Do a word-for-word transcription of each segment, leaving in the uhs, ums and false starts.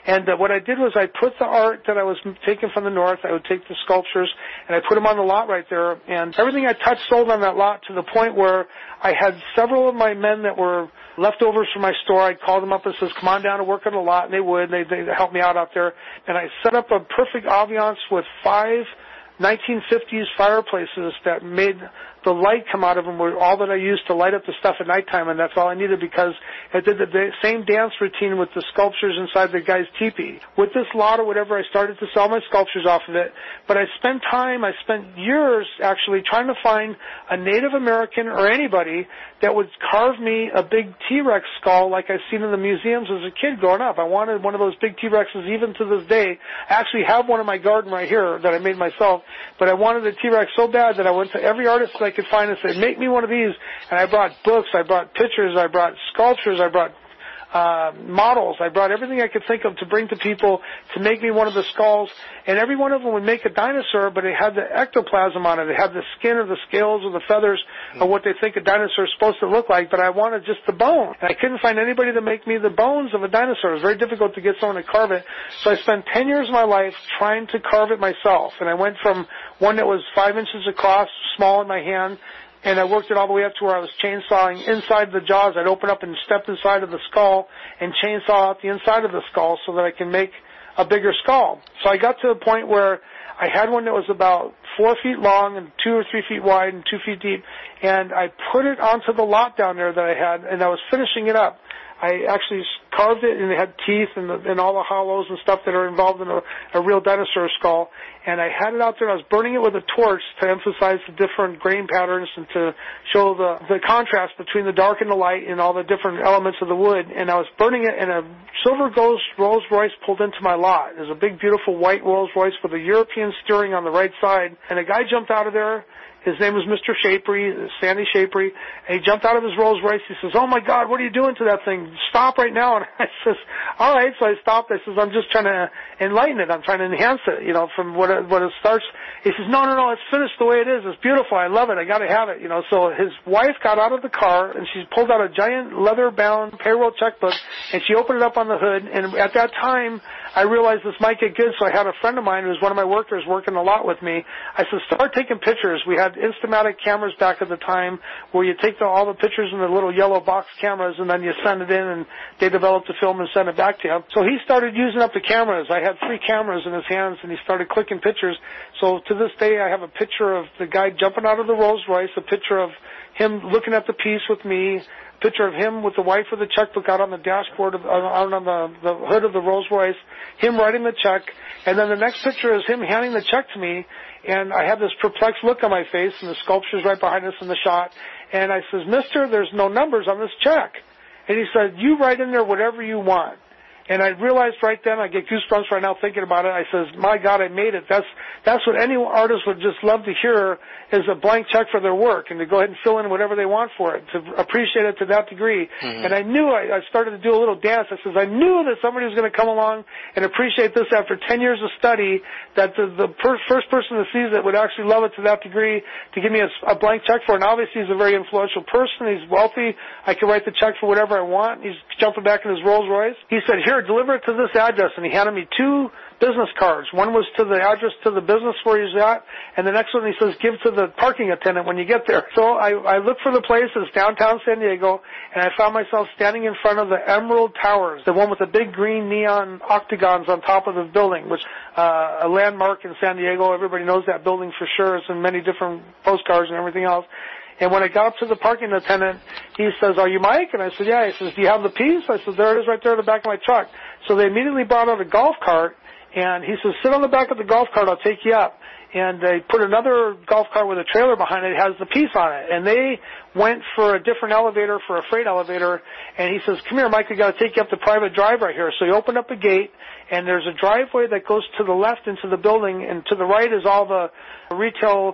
And uh, what I did was I put the art that I was taking from the north, I would take the sculptures, and I put them on the lot right there. And everything I touched sold on that lot to the point where I had several of my men that were leftovers from my store. I'd call them up and says, come on down to work on the lot, and they would. They they helped me out out there. And I set up a perfect ambiance with five nineteen fifties fireplaces that made the light come out of them were all that I used to light up the stuff at nighttime, and that's all I needed because I did the same dance routine with the sculptures inside the guy's teepee. With this lot or whatever, I started to sell my sculptures off of it, but I spent time, I spent years actually trying to find a Native American or anybody that would carve me a big T-Rex skull like I've seen in the museums as a kid growing up. I wanted one of those big T-Rexes even to this day. I actually have one in my garden right here that I made myself, but I wanted a T-Rex so bad that I went to every artist that I could find and said, make me one of these. And I brought books, I brought pictures, I brought sculptures, I brought uh, models. I brought everything I could think of to bring to people to make me one of the skulls. And every one of them would make a dinosaur, but it had the ectoplasm on it. It had the skin or the scales or the feathers or what they think a dinosaur is supposed to look like, but I wanted just the bone. And I couldn't find anybody to make me the bones of a dinosaur. It was very difficult to get someone to carve it. So I spent ten years of my life trying to carve it myself. And I went from one that was five inches across, small in my hand, and I worked it all the way up to where I was chainsawing inside the jaws. I'd open up and step inside of the skull and chainsaw out the inside of the skull so that I can make a bigger skull. So I got to a point where I had one that was about four feet long and two or three feet wide and two feet deep, and I put it onto the lot down there that I had, and I was finishing it up. I actually carved it, and it had teeth and, the, and all the hollows and stuff that are involved in a, a real dinosaur skull. And I had it out there, and I was burning it with a torch to emphasize the different grain patterns and to show the, the contrast between the dark and the light and all the different elements of the wood. And I was burning it, and a silver ghost Rolls Royce pulled into my lot. It was a big, beautiful white Rolls Royce with a European steering on the right side. And a guy jumped out of there. His name was Mister Shapery, Sandy Shapery, and he jumped out of his Rolls Royce. He says, oh, my God, what are you doing to that thing? Stop right now. And I says, all right. So I stopped. I says, I'm just trying to enlighten it. I'm trying to enhance it, you know, from what it, what it starts. He says, no, no, no, it's finished the way it is. It's beautiful. I love it. I got to have it, you know. So his wife got out of the car, and she pulled out a giant leather-bound payroll checkbook, and she opened it up on the hood. And at that time, I realized this might get good, so I had a friend of mine who was one of my workers working a lot with me. I said, start taking pictures. We had Instamatic cameras back at the time where you take the, all the pictures in the little yellow box cameras, and then you send it in, and they developed the film and sent it back to him. So he started using up the cameras. I had three cameras in his hands, and he started clicking pictures. So to this day, I have a picture of the guy jumping out of the Rolls Royce, a picture of him looking at the piece with me, picture of him with the wife with the checkbook out on the dashboard, of, out on the, the hood of the Rolls Royce, him writing the check, and then the next picture is him handing the check to me, and I have this perplexed look on my face, and the sculpture's right behind us in the shot, and I says, mister, there's no numbers on this check. And he said, you write in there whatever you want. And I realized right then, I get goosebumps right now thinking about it. I says, my God, I made it. That's that's what any artist would just love to hear, is a blank check for their work and to go ahead and fill in whatever they want for it, to appreciate it to that degree. Mm-hmm. And I knew, I, I started to do a little dance. I says, I knew that somebody was going to come along and appreciate this after ten years of study, that the, the per- first person that sees it would actually love it to that degree, to give me a, a blank check for it. And obviously he's a very influential person. He's wealthy. I can write the check for whatever I want. He's jumping back in his Rolls Royce. He said, here, deliver it to this address, and he handed me two business cards. One was to the address to the business where he's at, and the next one he says, give to the parking attendant when you get there. So I, I looked for the place. It's downtown San Diego, and I found myself standing in front of the Emerald Towers, the one with the big green neon octagons on top of the building, which uh, a landmark in San Diego. Everybody knows that building for sure. It's in many different postcards and everything else. And when I got up to the parking attendant, he says, are you Mike? And I said, yeah. He says, do you have the piece? I said, there it is right there in the back of my truck. So they immediately brought out a golf cart, and he says, sit on the back of the golf cart, I'll take you up. And they put another golf cart with a trailer behind it. It has the piece on it. And they went for a different elevator, for a freight elevator. And he says, come here, Mike, we got to take you up the private drive right here. So he opened up a gate, and there's a driveway that goes to the left into the building, and to the right is all the retail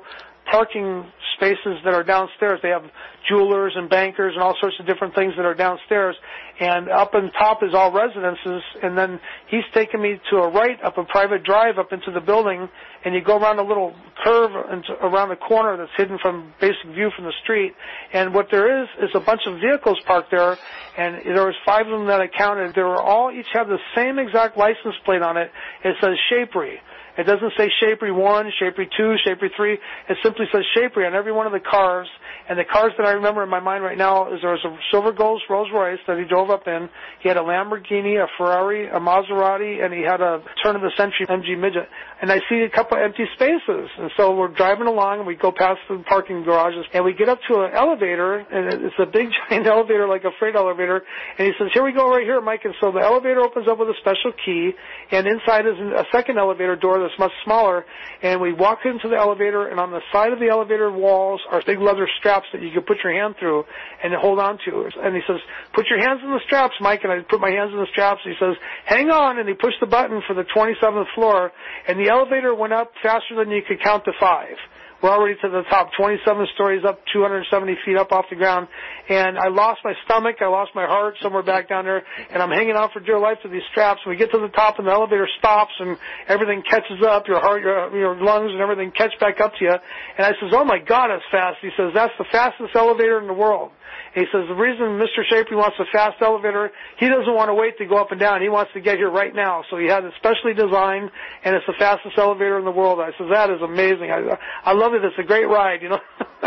parking spaces that are downstairs. They have jewelers and bankers and all sorts of different things that are downstairs. And up on top is all residences. And then he's taken me to a right up a private drive up into the building. And you go around a little curve into, around the corner that's hidden from basic view from the street. And what there is is a bunch of vehicles parked there. And there was five of them that I counted. They were all each have the same exact license plate on it. It says Shapery. It doesn't say Shapery one, Shapery two, Shapery three. It simply says Shapery on every one of the cars. And the cars that I remember in my mind right now is there was a Silver Ghost Rolls Royce that he drove up in. He had a Lamborghini, a Ferrari, a Maserati, and he had a turn-of-the-century M G Midget. And I see a couple empty spaces. And so we're driving along, and we go past the parking garages, and we get up to an elevator, and it's a big, giant elevator, like a freight elevator. And he says, here we go right here, Mike. And so the elevator opens up with a special key, and inside is a second elevator door that's much smaller. And we walk into the elevator, and on the side of the elevator walls are big leather straps that you can put your hand through and hold on to. And he says, put your hands in the straps, Mike. And I put my hands in the straps. And he says, hang on. And he pushed the button for the twenty-seventh floor, and the elevator went up faster than you could count to five. We're already to the top, twenty-seven stories up, two hundred seventy feet up off the ground. And I lost my stomach. I lost my heart somewhere back down there. And I'm hanging on for dear life to these straps. And we get to the top, and the elevator stops, and everything catches up. Your heart, your, your lungs, and everything catch back up to you. And I says, oh, my God, it's fast. He says, that's the fastest elevator in the world. He says, the reason Mister Shapery wants a fast elevator, he doesn't want to wait to go up and down. He wants to get here right now. So he had it specially designed, and it's the fastest elevator in the world. I said, that is amazing. I, I love it. It's a great ride, you know.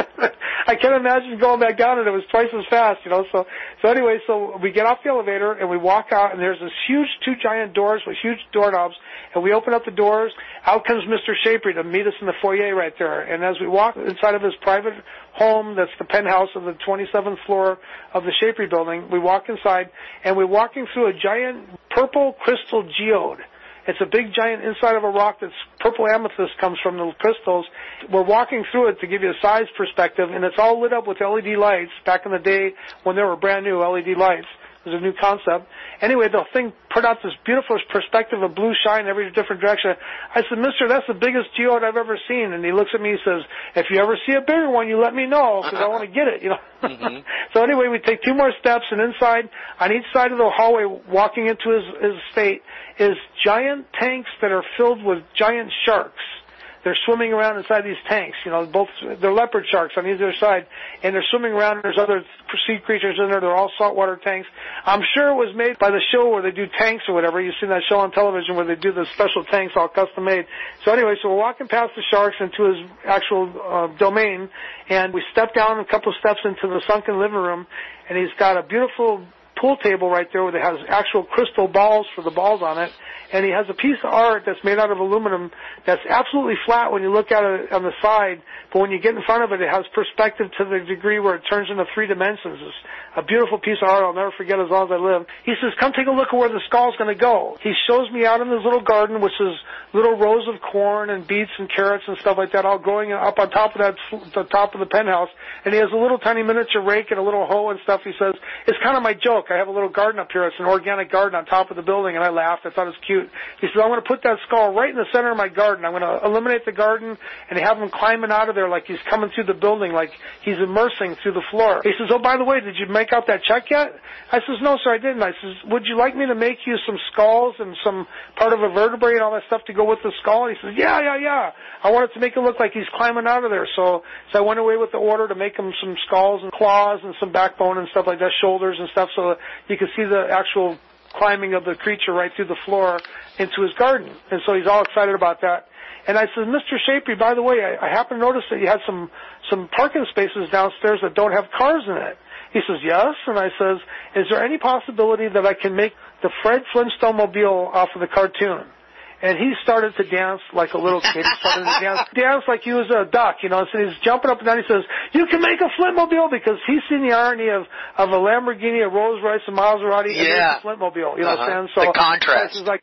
I can't imagine going back down, and it was twice as fast, you know. So, so anyway, so we get off the elevator, and we walk out, and there's this huge two giant doors with huge doorknobs, and we open up the doors. Out comes Mister Shapery to meet us in the foyer right there. And as we walk inside of his private home, that's the penthouse of the twenty-seventh floor of the Shapery building, we walk inside, and we're walking through a giant purple crystal geode. It's a big giant inside of a rock that's purple amethyst comes from the crystals. We're walking through it to give you a size perspective, and it's all lit up with L E D lights back in the day when there were brand new L E D lights. It was a new concept. Anyway, the thing put out this beautiful perspective of blue shine in every different direction. I said, mister, that's the biggest geode I've ever seen. And he looks at me and says, if you ever see a bigger one, you let me know, because I want to get it, you know. Mm-hmm. So anyway, we take two more steps, and inside, on each side of the hallway, walking into his, his estate, is giant tanks that are filled with giant sharks. They're swimming around inside these tanks, you know, both, they're leopard sharks on either side, and they're swimming around, and there's other sea creatures in there. They're all saltwater tanks. I'm sure it was made by the show where they do tanks or whatever. You've seen that show on television where they do the special tanks all custom made. So anyway, so we're walking past the sharks into his actual uh, domain, and we step down a couple of steps into the sunken living room, and he's got a beautiful pool table right there where it has actual crystal balls for the balls on it. And he has a piece of art that's made out of aluminum that's absolutely flat when you look at it on the side, but when you get in front of it, it has perspective to the degree where it turns into three dimensions. It's a beautiful piece of art I'll never forget as long as I live. He says, come take a look at where the skull's going to go. He shows me out in this little garden, which is little rows of corn and beets and carrots and stuff like that, all growing up on top of that, the top of the penthouse. And he has a little tiny miniature rake and a little hoe and stuff. He says, it's kind of my joke. I have a little garden up here. It's an organic garden on top of the building. And I laughed. I thought it was cute. He said, I'm going to put that skull right in the center of my garden. I'm going to eliminate the garden and have him climbing out of there like he's coming through the building, like he's immersing through the floor. He says, oh, by the way, did you make out that check yet? I says, no, sir, I didn't. I says, would you like me to make you some skulls and some part of a vertebrae and all that stuff to go with the skull? He says, yeah, yeah, yeah. I wanted to make it look like he's climbing out of there. So, so I went away with the order to make him some skulls and claws and some backbone and stuff like that, shoulders and stuff, so that you could see the actual climbing of the creature right through the floor into his garden. And so he's all excited about that. And I said, Mister Shapery, by the way, I, I happen to notice that you had some, some parking spaces downstairs that don't have cars in it. He says, yes. And I says, is there any possibility that I can make the Fred Flintstone mobile off of the cartoon? And he started to dance like a little kid. He started to dance, dance like he was a duck, you know. So he's jumping up and down. He says, you can make a Flintmobile, because he's seen the irony of, of a Lamborghini, a Rolls Royce, a Maserati, yeah. and a Flintmobile. You know uh-huh. what I'm saying? So the contrast. Like,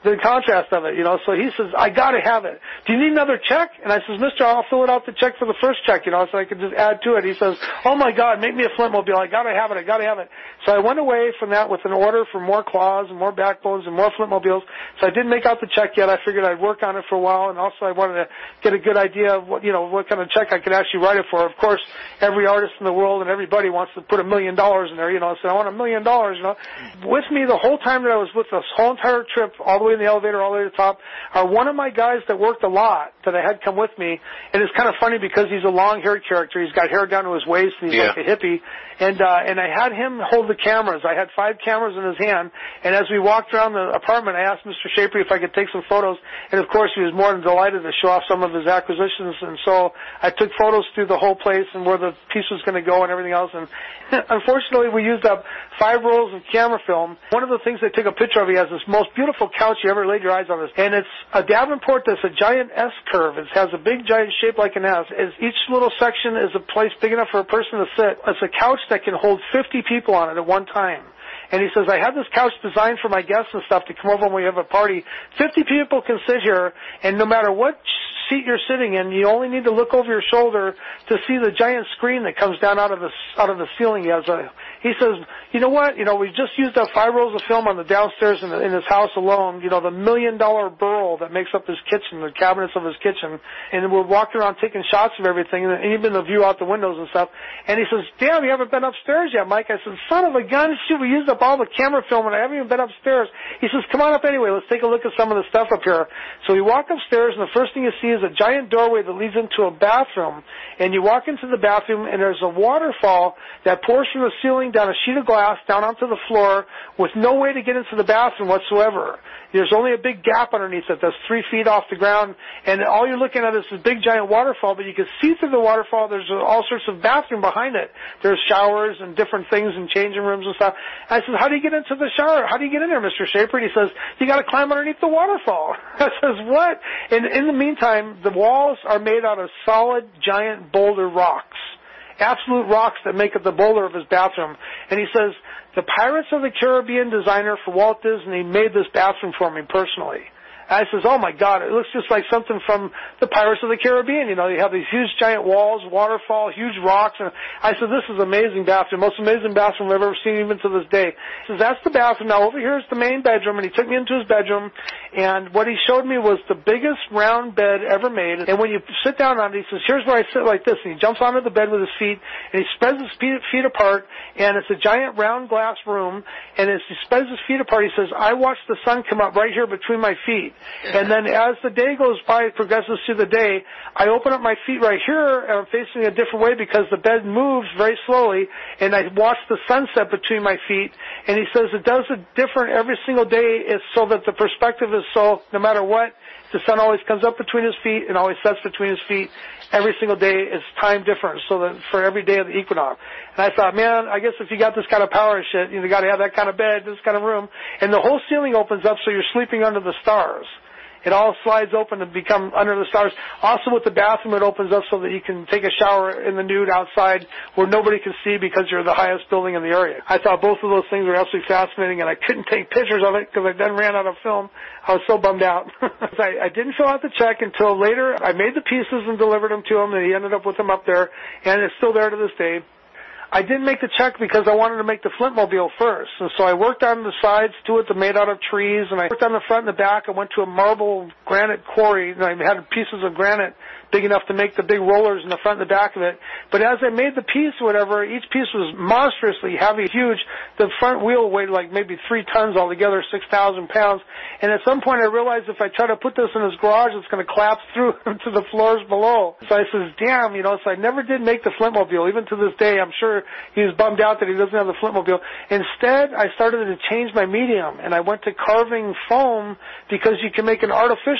the contrast of it, you know. So he says, I got to have it. Do you need another check? And I says, mister, I'll fill it out the check for the first check, you know, so I could just add to it. He says, oh, my God, make me a Flintmobile. I got to have it. I got to have it. So I went away from that with an order for more claws and more backbones and more Flintmobiles. So I didn't make out the check yet. I figured I'd work on it for a while, and also I wanted to get a good idea of what, you know, what kind of check I could actually write it for. Of course, every artist in the world and everybody wants to put a million dollars in there, you know, so I want a million dollars, you know. With me the whole time that I was with this whole entire trip, all the way in the elevator, all the way to the top, are one of my guys that worked a lot that I had come with me, and it's kind of funny because he's a long-haired character. He's got hair down to his waist, and he's yeah. like a hippie, and uh, and I had him hold the cameras. I had five cameras in his hand, and as we walked around the apartment, I asked Mister Shaper if I could take some photos, and of course he was more than delighted to show off some of his acquisitions, and so I took photos through the whole place and where the piece was going to go and everything else, and unfortunately we used up five rolls of camera film. One of the things I took a picture of, he has this most beautiful couch you ever laid your eyes on this, and it's a Davenport that's a giant S-curve. It has a big giant shape like an S. It's, each little section is a place big enough for a person to sit. It's a couch that can hold fifty people on it at one time. And he says, I had this couch designed for my guests and stuff to come over when we have a party. fifty people can sit here, and no matter what seat you're sitting in, you only need to look over your shoulder to see the giant screen that comes down out of the out of the ceiling. He has a, he says, you know what? You know, we just used up five rolls of film on the downstairs in, the, in his house alone. You know, the million-dollar burl that makes up his kitchen, the cabinets of his kitchen, and we're walking around taking shots of everything, and even the view out the windows and stuff. And he says, damn, you haven't been upstairs yet, Mike. I said, son of a gun, shoot, we used up all the camera film, and I haven't even been upstairs. He says, come on up anyway. Let's take a look at some of the stuff up here. So we walk upstairs, and the first thing you see is a giant doorway that leads into a bathroom. And you walk into the bathroom, and there's a waterfall that pours from the ceiling down a sheet of glass down onto the floor with no way to get into the bathroom whatsoever. There's only a big gap underneath it that's three feet off the ground, and all you're looking at is this big giant waterfall, but you can see through the waterfall there's all sorts of bathroom behind it. There's showers and different things and changing rooms and stuff. I said, how do you get into the shower? How do you get in there, Mister Shaper? And he says, you got to climb underneath the waterfall. I says, what? And in the meantime, the walls are made out of solid giant boulder rocks. Absolute rocks that make up the boulder of his bathroom. And he says, the Pirates of the Caribbean designer for Walt Disney made this bathroom for me personally. And I says, oh, my God, it looks just like something from the Pirates of the Caribbean. You know, you have these huge giant walls, waterfall, huge rocks. And I said, this is an amazing bathroom, most amazing bathroom I've ever seen even to this day. He says, that's the bathroom. Now, over here is the main bedroom. And he took me into his bedroom. And what he showed me was the biggest round bed ever made. And when you sit down on it, he says, here's where I sit like this. And he jumps onto the bed with his feet. And he spreads his feet, feet apart. And it's a giant round glass room. And as he spreads his feet apart, he says, I watch the sun come up right here between my feet. And then as the day goes by, it progresses through the day, I open up my feet right here, and I'm facing a different way because the bed moves very slowly, and I watch the sunset between my feet. And he says it does it different every single day is so that the perspective is so, no matter what, the sun always comes up between his feet and always sets between his feet. Every single day is time different, so that for every day of the equinox. And I thought, man, I guess if you got this kind of power and shit, you got to have that kind of bed, this kind of room. And the whole ceiling opens up so you're sleeping under the stars. It all slides open to become under the stars. Also with the bathroom, it opens up so that you can take a shower in the nude outside where nobody can see because you're the highest building in the area. I thought both of those things were absolutely fascinating, and I couldn't take pictures of it because I then ran out of film. I was so bummed out. I, I didn't fill out the check until later. I made the pieces and delivered them to him, and he ended up with them up there, and it's still there to this day. I didn't make the check because I wanted to make the Flintmobile first. And so I worked on the sides to it that made out of trees, and I worked on the front and the back. I went to a marble granite quarry, and I had pieces of granite big enough to make the big rollers in the front and the back of it. But as I made the piece or whatever, each piece was monstrously heavy, huge. The front wheel weighed like maybe three tons altogether, six thousand pounds. And at some point I realized if I try to put this in his garage, it's going to collapse through to the floors below. So I says, damn, you know, so I never did make the Flintmobile. Even to this day, I'm sure he was bummed out that he doesn't have the Flintmobile. Instead, I started to change my medium, and I went to carving foam because you can make an artificial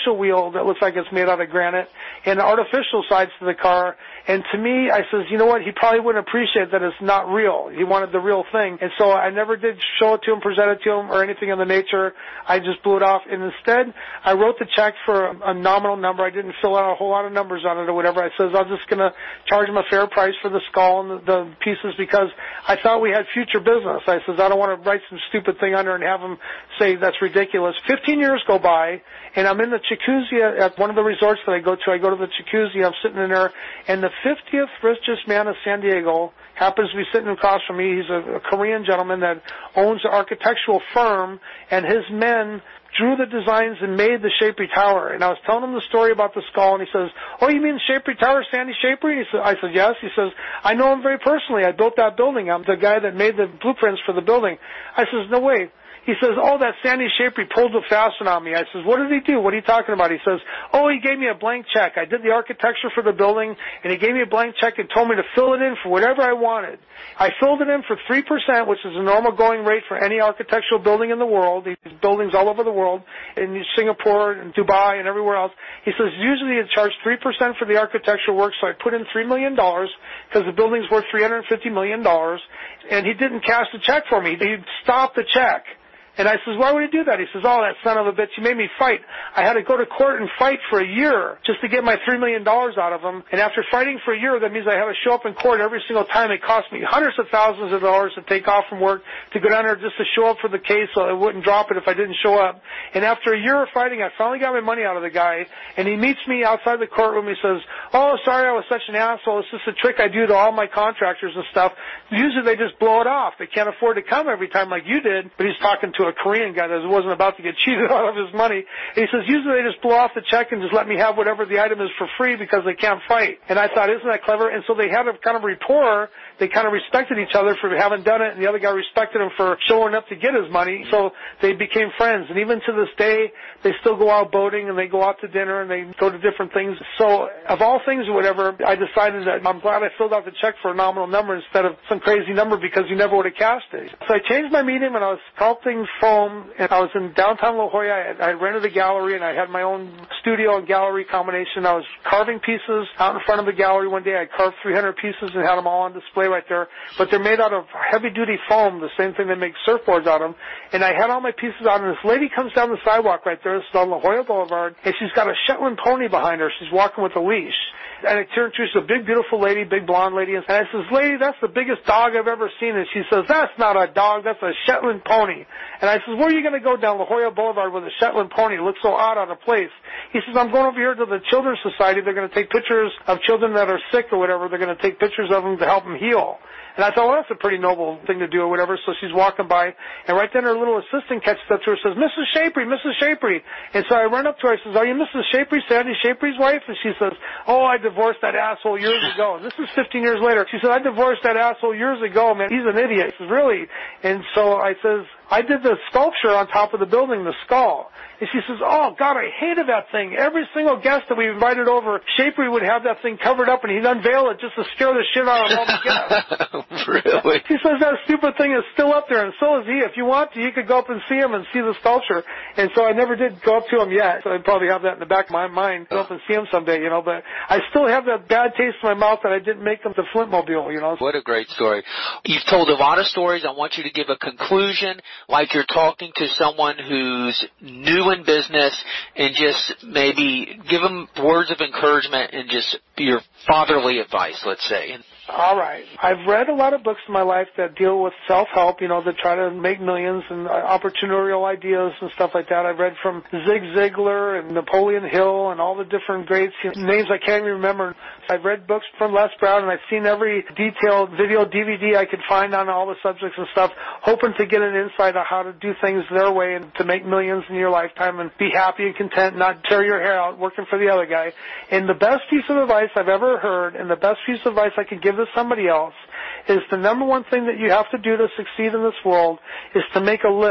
artificial wheel that looks like it's made out of granite and artificial sides to the car. And to me, I says, you know what, he probably wouldn't appreciate that it's not real. He wanted the real thing. And so I never did show it to him, present it to him, or anything of the nature. I just blew it off. And instead, I wrote the check for a, a nominal number. I didn't fill out a whole lot of numbers on it or whatever. I says, I'm just going to charge him a fair price for the skull and the, the pieces because I thought we had future business. I says, I don't want to write some stupid thing under and have him say that's ridiculous. Fifteen years go by, and I'm in the jacuzzi at one of the resorts that I go to. I go to the jacuzzi. I'm sitting in there, and the fiftieth richest man of San Diego happens to be sitting across from me. He's a, a Korean gentleman that owns an architectural firm, and his men drew the designs and made the Shapley Tower. And I was telling him the story about the skull, and he says, oh, you mean Shapley Tower, Sandy Shapley? And he said, I said, yes. He says, I know him very personally. I built that building. I'm the guy that made the blueprints for the building. I says, no way. He says, oh, that Sandy Shapley pulled the fasten on me. I says, what did he do? What are you talking about? He says, oh, he gave me a blank check. I did the architecture for the building, and he gave me a blank check and told me to fill it in for whatever I wanted. I filled it in for three percent, which is a normal going rate for any architectural building in the world. These buildings all over the world, in Singapore and Dubai and everywhere else. He says, usually you charge three percent for the architectural work, so I put in three million dollars because the building's worth three hundred fifty million dollars, and he didn't cash the check for me. He stopped the check. And I says, why would he do that? He says, oh, that son of a bitch, he made me fight. I had to go to court and fight for a year just to get my three million dollars out of him. And after fighting for a year, that means I had to show up in court every single time. It cost me hundreds of thousands of dollars to take off from work, to go down there just to show up for the case so I wouldn't drop it if I didn't show up. And after a year of fighting, I finally got my money out of the guy. And he meets me outside the courtroom. He says, oh, sorry, I was such an asshole. It's just a trick I do to all my contractors and stuff. Usually they just blow it off. They can't afford to come every time like you did. But he's talking to a Korean guy that wasn't about to get cheated out of his money. And he says, usually they just blow off the check and just let me have whatever the item is for free because they can't fight. And I thought, isn't that clever? And so they had a kind of rapport. They kind of respected each other for having done it, and the other guy respected him for showing up to get his money. So they became friends. And even to this day, they still go out boating, and they go out to dinner, and they go to different things. So of all things or whatever, I decided that I'm glad I filled out the check for a nominal number instead of some crazy number because you never would have cashed it. So I changed my medium, and I was sculpting foam, and I was in downtown La Jolla. I, I rented a gallery, and I had my own studio and gallery combination. I was carving pieces out in front of the gallery one day. I carved three hundred pieces and had them all on display right there. But they're made out of heavy-duty foam, the same thing they make surfboards out of. And I had all my pieces out, and this lady comes down the sidewalk right there. This is on La Jolla Boulevard, and she's got a Shetland pony behind her. She's walking with a leash. And I turned to her, she's a big, beautiful lady, big blonde lady. And I says, lady, that's the biggest dog I've ever seen. And she says, that's not a dog, that's a Shetland pony. And I says, where are you going to go down La Jolla Boulevard with a Shetland pony? It looks so odd out of place. He says, I'm going over here to the Children's Society. They're going to take pictures of children that are sick or whatever. They're going to take pictures of them to help them heal. And I thought, well, that's a pretty noble thing to do or whatever. So she's walking by, and right then her little assistant catches up to her and says, Missus Shapley, Missus Shapley. And so I run up to her. I says, are you Missus Shapley, Sandy Shapley's wife? And she says, oh, I divorced that asshole years ago. And this is fifteen years later. She said, I divorced that asshole years ago, man. He's an idiot. She says, really? And so I says, I did the sculpture on top of the building, the skull. And she says, oh, God, I hated that thing. Every single guest that we invited over, Shapley would have that thing covered up, and he'd unveil it just to scare the shit out of all the guests. Really? She says that stupid thing is still up there, and so is he. If you want to, you could go up and see him and see the sculpture. And so I never did go up to him yet. So I'd probably have that in the back of my mind, go up and see him someday, you know. But I still have that bad taste in my mouth that I didn't make him the Flintmobile, you know. What a great story. You've told a lot of stories. I want you to give a conclusion like you're talking to someone who's new in business, and just maybe give them words of encouragement and just your fatherly advice, let's say. All right. I've read a lot of books in my life that deal with self-help, you know, that try to make millions and entrepreneurial ideas and stuff like that. I've read from Zig Ziglar and Napoleon Hill and all the different greats, you know, names I can't even remember. I've read books from Les Brown, and I've seen every detailed video D V D I could find on all the subjects and stuff, hoping to get an insight on how to do things their way and to make millions in your lifetime and be happy and content, not tear your hair out working for the other guy. And the best piece of advice I've ever heard, and the best piece of advice I could give to somebody else, is the number one thing that you have to do to succeed in this world is to make a list.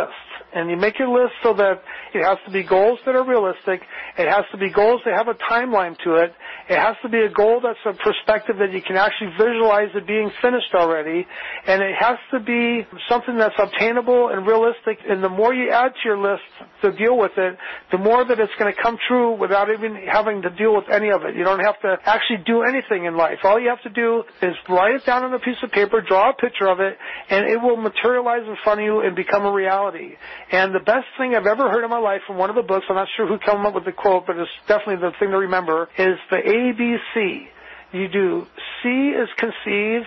And you make your list so that it has to be goals that are realistic. It has to be goals that have a timeline to it. It has to be a goal that's a perspective that you can actually visualize it being finished already. And it has to be something that's obtainable and realistic. And the more you add to your list to deal with it, the more that it's going to come true without even having to deal with any of it. You don't have to actually do anything in life. All you have to do is write it down on a piece of paper, draw a picture of it, and it will materialize in front of you and become a reality. And the best thing I've ever heard in my life from one of the books, I'm not sure who came up with the quote, but it's definitely the thing to remember, is the A B C. You do C is conceive,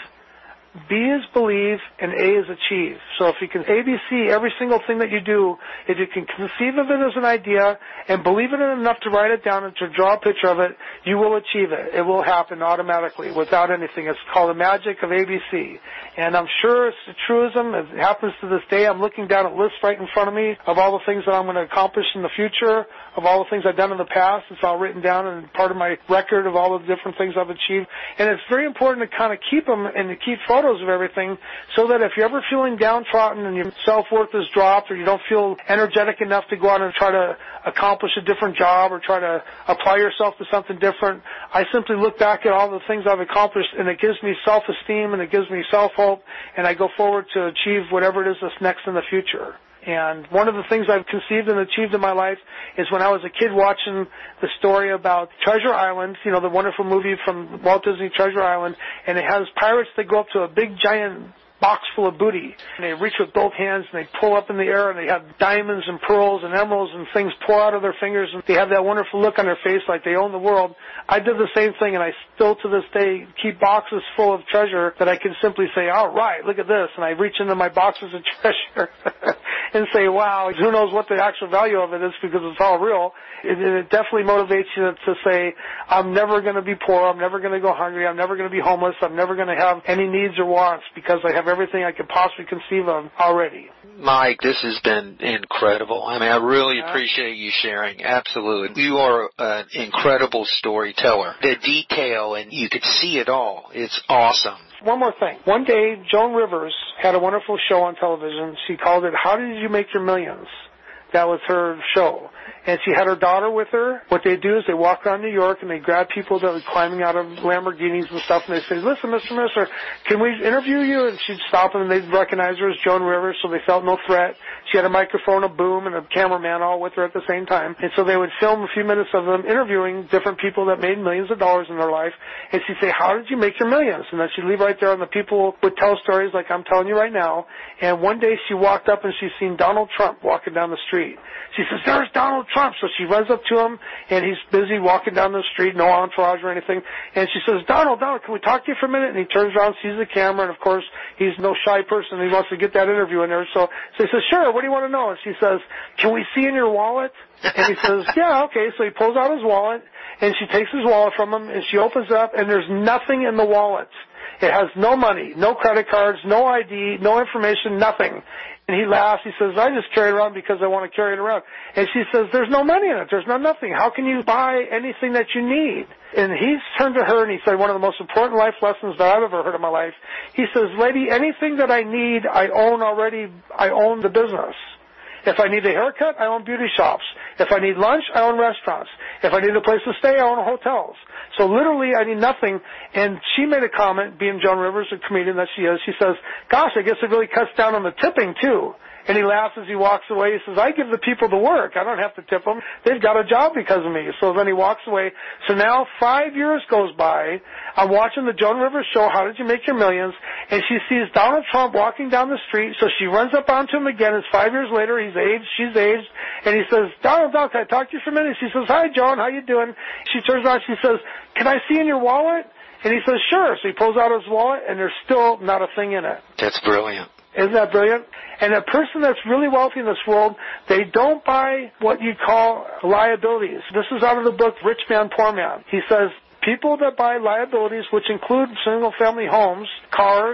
B is believe, and A is achieve. So if you can A B C every single thing that you do, if you can conceive of it as an idea and believe in it enough to write it down and to draw a picture of it, you will achieve it. It will happen automatically without anything. It's called the magic of A B C. And I'm sure it's a truism. It happens to this day. I'm looking down at lists right in front of me of all the things that I'm going to accomplish in the future, of all the things I've done in the past. It's all written down and part of my record of all the different things I've achieved. And it's very important to kind of keep them and to keep photos of everything so that if you're ever feeling downtrodden and your self-worth is dropped or you don't feel energetic enough to go out and try to accomplish a different job or try to apply yourself to something different, I simply look back at all the things I've accomplished and it gives me self-esteem and it gives me self-hope, and I go forward to achieve whatever it is that's next in the future. And one of the things I've conceived and achieved in my life is when I was a kid watching the story about Treasure Island, you know, the wonderful movie from Walt Disney, Treasure Island, and it has pirates that go up to a big giant box full of booty, and they reach with both hands and they pull up in the air and they have diamonds and pearls and emeralds and things pour out of their fingers and they have that wonderful look on their face like they own the world. I did the same thing, and I still to this day keep boxes full of treasure that I can simply say, all right, look at this, and I reach into my boxes of treasure and say, wow, who knows what the actual value of it is because it's all real. It, it definitely motivates you to say, I'm never going to be poor, I'm never going to go hungry, I'm never going to be homeless, I'm never going to have any needs or wants because I have everything I could possibly conceive of already. Mike, this has been incredible. I mean, I really appreciate you sharing. Absolutely. You are an incredible storyteller. The detail, and you could see it all. It's awesome. One more thing. One day, Joan Rivers had a wonderful show on television. She called it, How Did You Make Your Millions? That was her show. And she had her daughter with her. What they do is they walk around New York and they grab people that are climbing out of Lamborghinis and stuff, and they say, listen, Mister Mister, can we interview you? And she'd stop them, and they'd recognize her as Joan Rivers, so they felt no threat. She had a microphone, a boom, and a cameraman all with her at the same time. And so they would film a few minutes of them interviewing different people that made millions of dollars in their life. And she'd say, how did you make your millions? And then she'd leave right there, and the people would tell stories like I'm telling you right now. And one day she walked up, and she'd seen Donald Trump walking down the street. She says, there's Donald Trump. So she runs up to him, and he's busy walking down the street, no entourage or anything. And she says, Donald, Donald, can we talk to you for a minute? And he turns around, sees the camera, and of course, he's no shy person. He wants to get that interview in there. So, so he says, sure, what do you want to know? And she says, can we see in your wallet? And he says, yeah, okay. So he pulls out his wallet, and she takes his wallet from him, and she opens it up, and there's nothing in the wallet. It has no money, no credit cards, no I D, no information, nothing. And he laughs. He says, I just carry it around because I want to carry it around. And she says, there's no money in it. There's no nothing. How can you buy anything that you need? And he turned to her and he said, one of the most important life lessons that I've ever heard in my life. He says, lady, anything that I need, I own already. I own the business. If I need a haircut, I own beauty shops. If I need lunch, I own restaurants. If I need a place to stay, I own hotels. So literally, I need nothing. And she made a comment, being Joan Rivers, a comedian that she is. She says, gosh, I guess it really cuts down on the tipping, too. And he laughs as he walks away. He says, I give the people the work. I don't have to tip them. They've got a job because of me. So then he walks away. So now five years goes by. I'm watching the Joan Rivers show, How Did You Make Your Millions? And she sees Donald Trump walking down the street. So she runs up onto him again. It's five years later. He's aged. She's aged. And he says, Donald, Donald, can I talk to you for a minute? She says, hi, Joan. How you doing? She turns around. She says, can I see in your wallet? And he says, sure. So he pulls out his wallet, and there's still not a thing in it. That's brilliant. Isn't that brilliant? And a person that's really wealthy in this world, they don't buy what you call liabilities. This is out of the book Rich Man, Poor Man. He says, people that buy liabilities, which include single-family homes, cars,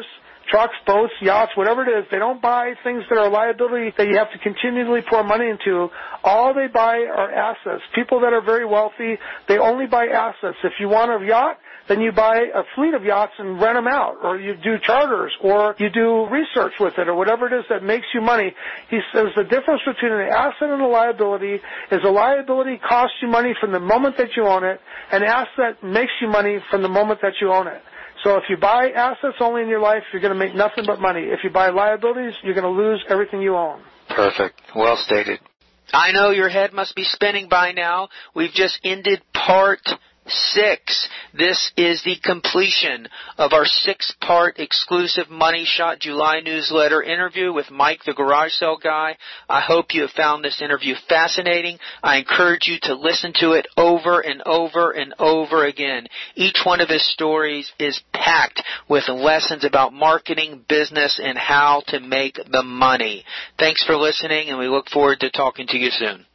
trucks, boats, yachts, whatever it is. They don't buy things that are a liability that you have to continually pour money into. All they buy are assets. People that are very wealthy, they only buy assets. If you want a yacht, then you buy a fleet of yachts and rent them out, or you do charters, or you do research with it, or whatever it is that makes you money. He says the difference between an asset and a liability is a liability costs you money from the moment that you own it, an asset makes you money from the moment that you own it. So if you buy assets only in your life, you're going to make nothing but money. If you buy liabilities, you're going to lose everything you own. Perfect. Well stated. I know your head must be spinning by now. We've just ended part six. This is the completion of our six-part exclusive Money Shot July newsletter interview with Mike, the Garage Sale Guy. I hope you have found this interview fascinating. I encourage you to listen to it over and over and over again. Each one of his stories is packed with lessons about marketing, business, and how to make the money. Thanks for listening, and we look forward to talking to you soon.